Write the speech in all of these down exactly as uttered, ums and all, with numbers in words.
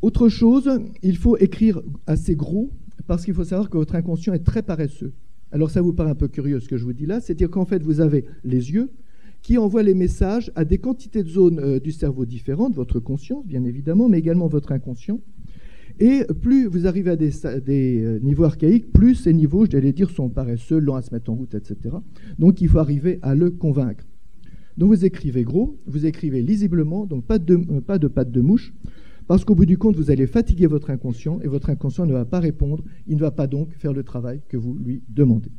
Autre chose, il faut écrire assez gros, parce qu'il faut savoir que votre inconscient est très paresseux. Alors ça vous paraît un peu curieux ce que je vous dis là, c'est-à-dire qu'en fait vous avez les yeux qui envoient les messages à des quantités de zones euh, du cerveau différentes, votre conscience bien évidemment, mais également votre inconscient. Et plus vous arrivez à des, des euh, niveaux archaïques, plus ces niveaux, j'allais dire, sont paresseux, lents à se mettre en route, et cetera. Donc il faut arriver à le convaincre. Donc vous écrivez gros, vous écrivez lisiblement, donc pas de, euh, pas de pattes de mouche, parce qu'au bout du compte, vous allez fatiguer votre inconscient et votre inconscient ne va pas répondre, il ne va pas donc faire le travail que vous lui demandez.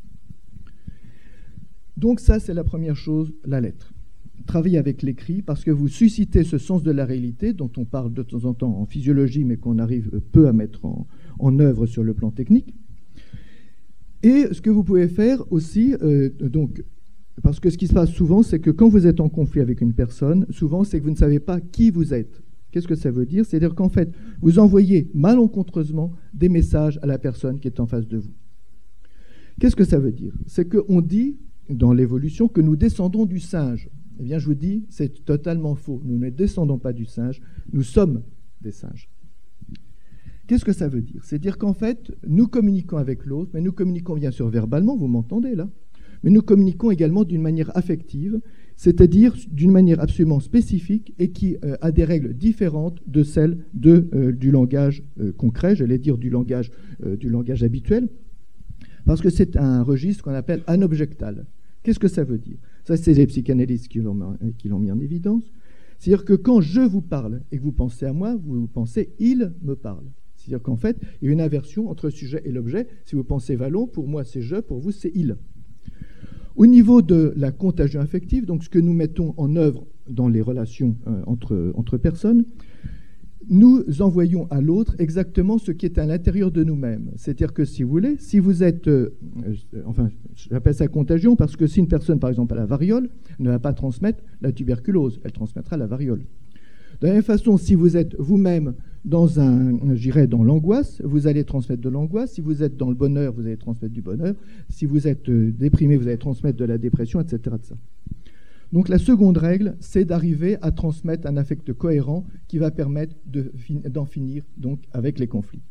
Donc ça, c'est la première chose, la lettre. Travaillez avec l'écrit parce que vous suscitez ce sens de la réalité dont on parle de temps en temps en physiologie mais qu'on arrive peu à mettre en, en œuvre sur le plan technique. Et ce que vous pouvez faire aussi, euh, donc, parce que ce qui se passe souvent, c'est que quand vous êtes en conflit avec une personne, souvent c'est que vous ne savez pas qui vous êtes. Qu'est-ce que ça veut dire? C'est-à-dire qu'en fait, vous envoyez malencontreusement des messages à la personne qui est en face de vous. Qu'est-ce que ça veut dire? C'est qu'on dit dans l'évolution que nous descendons du singe. Eh bien, je vous dis, c'est totalement faux. Nous ne descendons pas du singe, nous sommes des singes. Qu'est-ce que ça veut dire? C'est dire qu'en fait, nous communiquons avec l'autre, mais nous communiquons bien sûr verbalement, vous m'entendez là, mais nous communiquons également d'une manière affective, c'est-à-dire d'une manière absolument spécifique et qui euh, a des règles différentes de celles de, euh, du langage euh, concret, j'allais dire du langage, euh, du langage habituel, parce que c'est un registre qu'on appelle anobjectal. Qu'est-ce que ça veut dire? Ça, c'est les psychanalystes qui l'ont, qui l'ont mis en évidence. C'est-à-dire que quand je vous parle et que vous pensez à moi, vous pensez « il me parle ». C'est-à-dire qu'en fait, il y a une inversion entre le sujet et l'objet. Si vous pensez « Vallon », pour moi c'est « je », pour vous c'est « il ». Au niveau de la contagion affective, donc ce que nous mettons en œuvre dans les relations euh, entre, entre personnes, nous envoyons à l'autre exactement ce qui est à l'intérieur de nous-mêmes. C'est-à-dire que si vous voulez, si vous êtes, euh, euh, enfin, j'appelle ça contagion parce que si une personne, par exemple, a la variole, ne va pas transmettre la tuberculose, elle transmettra la variole. De la même façon, si vous êtes vous-même dans un, j'irais dans l'angoisse, vous allez transmettre de l'angoisse. Si vous êtes dans le bonheur, vous allez transmettre du bonheur. Si vous êtes euh, déprimé, vous allez transmettre de la dépression, et cetera de ça. Donc la seconde règle, c'est d'arriver à transmettre un affect cohérent qui va permettre de, d'en finir donc, avec les conflits.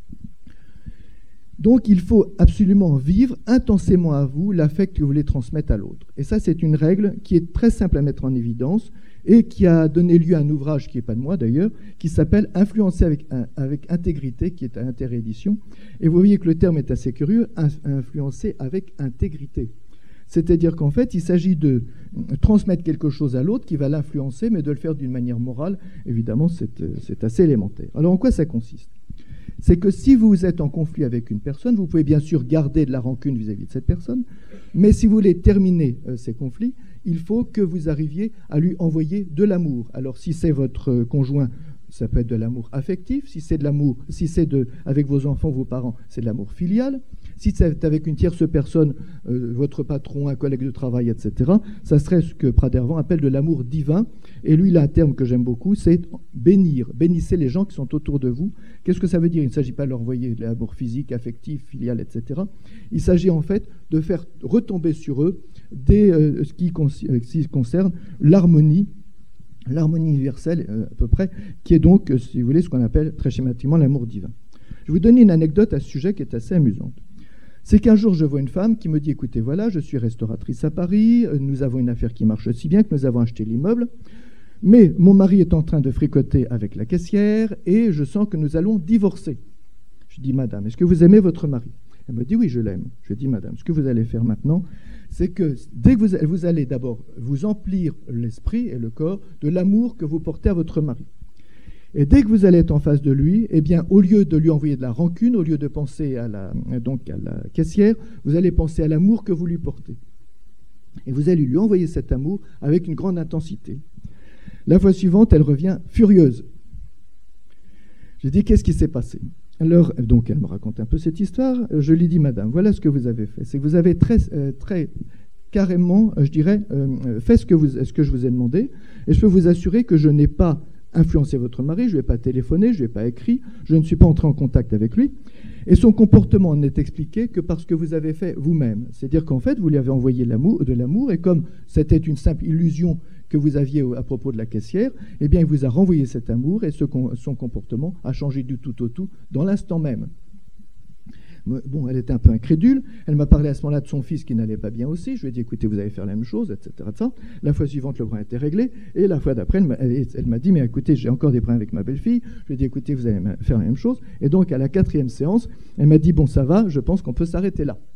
Donc il faut absolument vivre intensément à vous l'affect que vous voulez transmettre à l'autre. Et ça, c'est une règle qui est très simple à mettre en évidence et qui a donné lieu à un ouvrage qui n'est pas de moi d'ailleurs, qui s'appelle « Influencer avec, avec intégrité », qui est à Interédition. Et vous voyez que le terme est assez curieux, « influencer avec intégrité ». C'est-à-dire qu'en fait, il s'agit de transmettre quelque chose à l'autre qui va l'influencer, mais de le faire d'une manière morale. Évidemment, c'est, c'est assez élémentaire. Alors, en quoi ça consiste? C'est que si vous êtes en conflit avec une personne, vous pouvez bien sûr garder de la rancune vis-à-vis de cette personne, mais si vous voulez terminer euh, ces conflits, il faut que vous arriviez à lui envoyer de l'amour. Alors, si c'est votre conjoint, ça peut être de l'amour affectif. Si c'est de l'amour, si c'est de, avec vos enfants, vos parents, c'est de l'amour filial. Si c'est avec une tierce personne, euh, votre patron, un collègue de travail, et cetera, ça serait ce que Pradervan appelle de l'amour divin. Et lui, il a un terme que j'aime beaucoup, c'est bénir. Bénissez les gens qui sont autour de vous. Qu'est-ce que ça veut dire? Il ne s'agit pas de leur envoyer de l'amour physique, affectif, filial, et cetera. Il s'agit en fait de faire retomber sur eux des, euh, ce, qui con- ce qui concerne l'harmonie, l'harmonie universelle euh, à peu près, qui est donc, euh, si vous voulez, ce qu'on appelle très schématiquement l'amour divin. Je vais vous donner une anecdote à ce sujet qui est assez amusante. C'est qu'un jour, je vois une femme qui me dit « Écoutez, voilà, je suis restauratrice à Paris, nous avons une affaire qui marche si bien que nous avons acheté l'immeuble, mais mon mari est en train de fricoter avec la caissière et je sens que nous allons divorcer. » Je dis « Madame, est-ce que vous aimez votre mari ?» Elle me dit « Oui, je l'aime. » Je dis « Madame, ce que vous allez faire maintenant, c'est que dès que vous, vous allez d'abord vous emplir l'esprit et le corps de l'amour que vous portez à votre mari. Et dès que vous allez être en face de lui, eh bien, au lieu de lui envoyer de la rancune, au lieu de penser à la, donc à la caissière, vous allez penser à l'amour que vous lui portez. Et vous allez lui envoyer cet amour avec une grande intensité. La fois suivante, elle revient furieuse. Je dis, qu'est-ce qui s'est passé? Alors, donc, elle me raconte un peu cette histoire. Je lui dis, madame, voilà ce que vous avez fait. C'est que vous avez très, euh, très carrément, je dirais, euh, fait ce que, vous, ce que je vous ai demandé. Et je peux vous assurer que je n'ai pas influencé votre mari, je ne lui ai pas téléphoné, je ne lui ai pas écrit, je ne suis pas entré en contact avec lui. Et son comportement n'est expliqué que parce que vous avez fait vous-même. C'est-à-dire qu'en fait, vous lui avez envoyé l'amour, de l'amour, et comme c'était une simple illusion que vous aviez à propos de la caissière, eh bien, il vous a renvoyé cet amour, et ce, son comportement a changé du tout au tout dans l'instant même. Bon, elle était un peu incrédule. Elle m'a parlé à ce moment-là de son fils qui n'allait pas bien aussi. Je lui ai dit, écoutez, vous allez faire la même chose, et cetera et cetera. La fois suivante, le problème était réglé. Et la fois d'après, elle m'a dit, mais écoutez, j'ai encore des problèmes avec ma belle-fille. Je lui ai dit, écoutez, vous allez faire la même chose. Et donc, à la quatrième séance, elle m'a dit, bon, ça va, je pense qu'on peut s'arrêter là.